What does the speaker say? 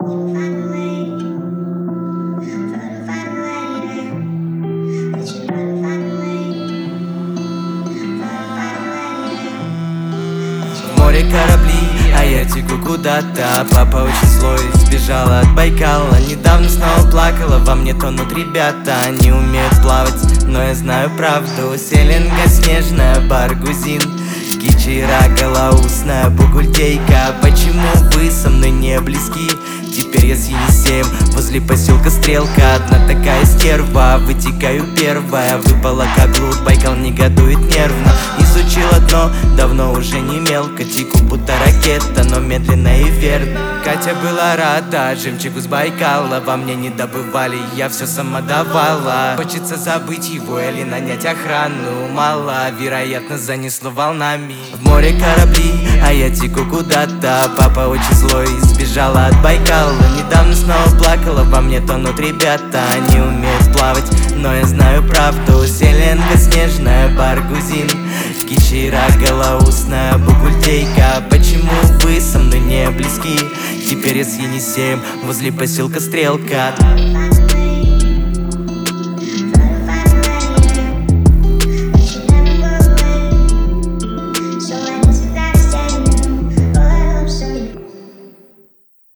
В море корабли, а я теку куда-то. Папа очень злой, сбежала от Байкала. Недавно снова плакала, во мне тонут ребята. Они умеют плавать, но я знаю правду. Селенга снежная, Баргузин, Кичера, Голоусная, Бугультейка. Почему вы со мной не близки? Теперь я с Енисеем возле поселка Стрелка. Одна такая стерва, вытекаю первая. Выпала как лут, Байкал негодует нервно. Изучила дно, давно уже не мелко. Теку будто ракета, но медленно и верно. Катя была рада, жемчугу с Байкала во мне не добывали, я все сама давала. Хочется забыть его или нанять охрану. Мало, вероятно, занесло волнами. В море корабли, а я теку куда-то. Папа очень злой, сбежала от Байкала. Недавно снова плакала, во мне тонут ребята. Они умеют плавать, но я знаю правду. Селенга снежная, Баргузин, Кичера, Голоусная, Бугультейка. Почему вы со мной не близки? Теперь я с Енисеем возле поселка Стрелка.